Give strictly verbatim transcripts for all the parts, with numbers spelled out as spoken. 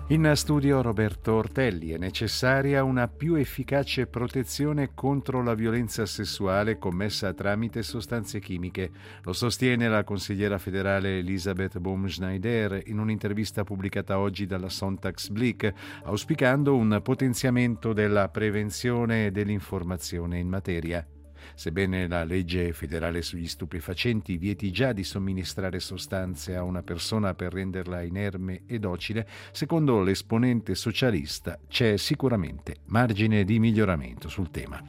In studio Roberto Ortelli. È necessaria una più efficace protezione contro la violenza sessuale commessa tramite sostanze chimiche. Lo sostiene la consigliera federale Elisabeth Baumschneider in un'intervista pubblicata oggi dalla Sonntagsblick, auspicando un potenziamento della prevenzione e dell'informazione in materia. Sebbene la legge federale sugli stupefacenti vieti già di somministrare sostanze a una persona per renderla inerme e docile, secondo l'esponente socialista c'è sicuramente margine di miglioramento sul tema.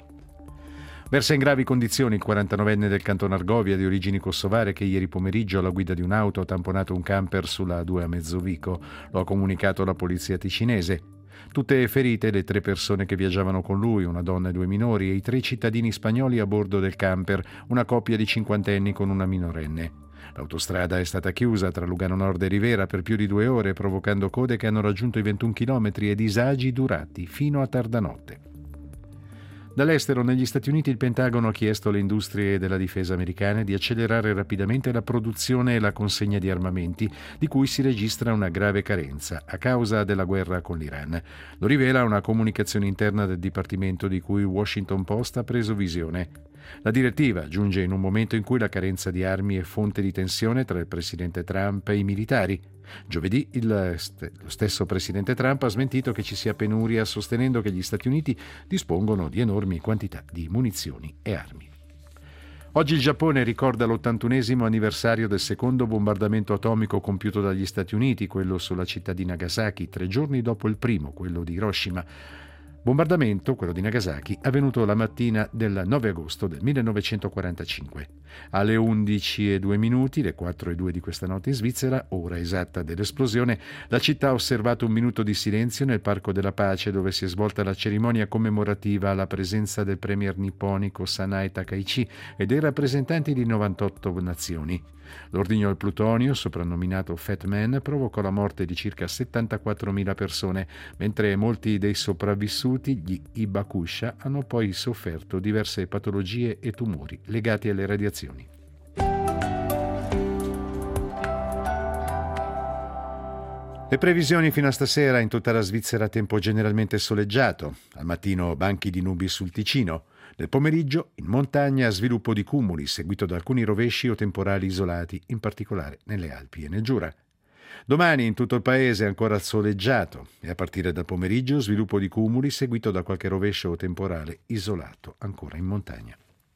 Versa in gravi condizioni il quarantanovenne del canton Argovia di origini kosovare che ieri pomeriggio alla guida di un'auto ha tamponato un camper sulla A due a Mezzovico. Lo ha comunicato la polizia ticinese. Tutte ferite le tre persone che viaggiavano con lui, una donna e due minori, e i tre cittadini spagnoli a bordo del camper, una coppia di cinquantenni con una minorenne. L'autostrada è stata chiusa tra Lugano Nord e Rivera per più di due ore, provocando code che hanno raggiunto i ventuno chilometri e disagi durati fino a tarda notte. Dall'estero, negli Stati Uniti, il Pentagono ha chiesto alle industrie della difesa americane di accelerare rapidamente la produzione e la consegna di armamenti, di cui si registra una grave carenza a causa della guerra con l'Iran. Lo rivela una comunicazione interna del Dipartimento di cui Washington Post ha preso visione. La direttiva giunge in un momento in cui la carenza di armi è fonte di tensione tra il presidente Trump e i militari. Giovedì il, lo stesso presidente Trump ha smentito che ci sia penuria, sostenendo che gli Stati Uniti dispongono di enormi quantità di munizioni e armi. Oggi il Giappone ricorda l'ottantunesimo anniversario del secondo bombardamento atomico compiuto dagli Stati Uniti, quello sulla città di Nagasaki, tre giorni dopo il primo, quello di Hiroshima. Bombardamento, quello di Nagasaki, avvenuto la mattina del nove agosto del millenovecentoquarantacinque. Alle undici e due minuti, le quattro e due di questa notte in Svizzera, ora esatta dell'esplosione, la città ha osservato un minuto di silenzio nel Parco della Pace, dove si è svolta la cerimonia commemorativa alla presenza del premier nipponico Sanae Takaichi e dei rappresentanti di novantotto nazioni. L'ordigno al plutonio, soprannominato Fat Man, provocò la morte di circa settantaquattromila persone, mentre molti dei sopravvissuti, gli Hibakusha, hanno poi sofferto diverse patologie e tumori legati alle radiazioni. Le previsioni fino a stasera: in tutta la Svizzera tempo generalmente soleggiato, al mattino banchi di nubi sul Ticino. Nel pomeriggio, in montagna, sviluppo di cumuli, seguito da alcuni rovesci o temporali isolati, in particolare nelle Alpi e nel Giura. Domani in tutto il paese è ancora soleggiato e a partire dal pomeriggio sviluppo di cumuli, seguito da qualche rovescio o temporale isolato, ancora in montagna.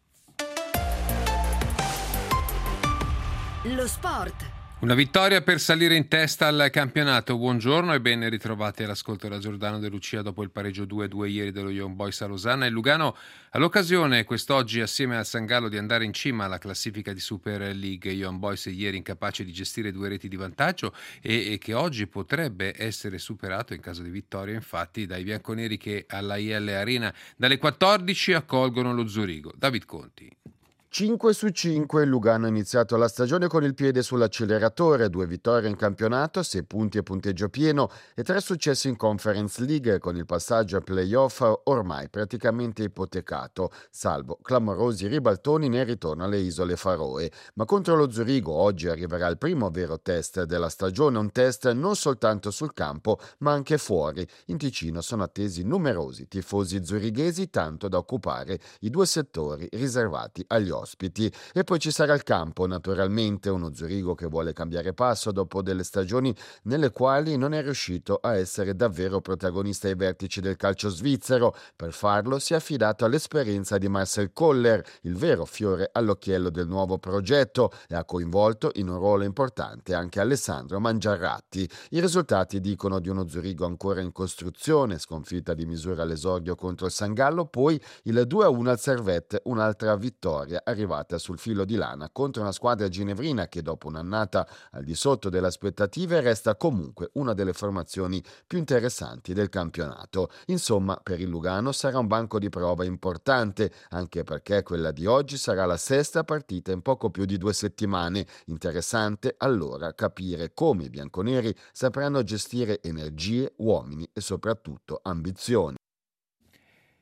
Lo sport. Una vittoria per salire in testa al campionato. Buongiorno e ben ritrovati all'ascolto da Giordano De Lucia dopo il pareggio due a due ieri dello Young Boys a Losanna. Il Lugano ha l'occasione quest'oggi assieme al San Gallo di andare in cima alla classifica di Super League. Young Boys ieri incapace di gestire due reti di vantaggio e, e che oggi potrebbe essere superato in caso di vittoria infatti dai bianconeri che alla I L Arena dalle quattordici accolgono lo Zurigo. David Conti. cinque su cinque, il Lugano ha iniziato la stagione con il piede sull'acceleratore, due vittorie in campionato, sei punti e punteggio pieno e tre successi in Conference League, con il passaggio a playoff ormai praticamente ipotecato, salvo clamorosi ribaltoni nel ritorno alle Isole Faroe. Ma contro lo Zurigo oggi arriverà il primo vero test della stagione, un test non soltanto sul campo ma anche fuori. In Ticino sono attesi numerosi tifosi zurighesi, tanto da occupare i due settori riservati agli ospiti. Ospiti. E poi ci sarà il campo, naturalmente, uno Zurigo che vuole cambiare passo dopo delle stagioni nelle quali non è riuscito a essere davvero protagonista ai vertici del calcio svizzero. Per farlo si è affidato all'esperienza di Marcel Koller, il vero fiore all'occhiello del nuovo progetto, e ha coinvolto in un ruolo importante anche Alessandro Mangiarratti. I risultati dicono di uno Zurigo ancora in costruzione, sconfitta di misura all'esordio contro il San Gallo, poi il due a uno al Servette, un'altra vittoria arrivata sul filo di lana contro una squadra ginevrina che dopo un'annata al di sotto delle aspettative resta comunque una delle formazioni più interessanti del campionato. Insomma, per il Lugano sarà un banco di prova importante, anche perché quella di oggi sarà la sesta partita in poco più di due settimane. Interessante allora capire come i bianconeri sapranno gestire energie, uomini e soprattutto ambizioni.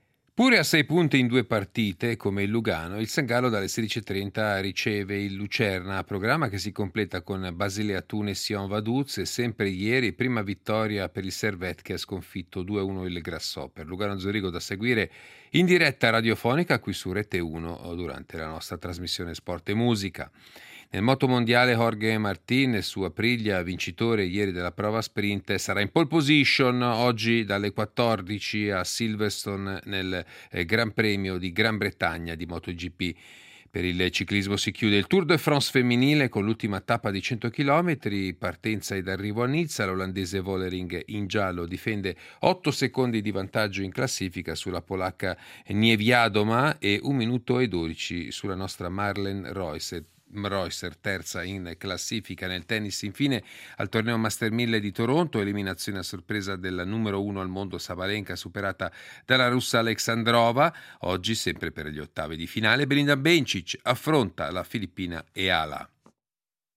Pure a sei punti in due partite, come il Lugano, il San Gallo dalle sedici e trenta riceve il Lucerna, programma che si completa con Basilea Tunis Sion Vaduz e sempre ieri prima vittoria per il Servette che ha sconfitto due a uno il Grasshopper. Lugano Zurigo da seguire in diretta radiofonica qui su Rete uno durante la nostra trasmissione Sport e Musica. Nel motomondiale Jorge Martin su Aprilia, vincitore ieri della prova sprint, sarà in pole position oggi dalle quattordici a Silverstone nel eh, Gran Premio di Gran Bretagna di MotoGP. Per il ciclismo si chiude il Tour de France femminile con l'ultima tappa di cento chilometri, partenza ed arrivo a Nizza. L'olandese Vollering in giallo difende otto secondi di vantaggio in classifica sulla polacca Niewiadoma e un minuto e dodici sulla nostra Marlen Reusser. Reusser, terza in classifica. Nel tennis infine al torneo Master mille di Toronto, eliminazione a sorpresa della numero uno al mondo Sabalenka superata dalla russa Alexandrova. Oggi sempre per gli ottavi di finale Belinda Bencic affronta la filippina Eala.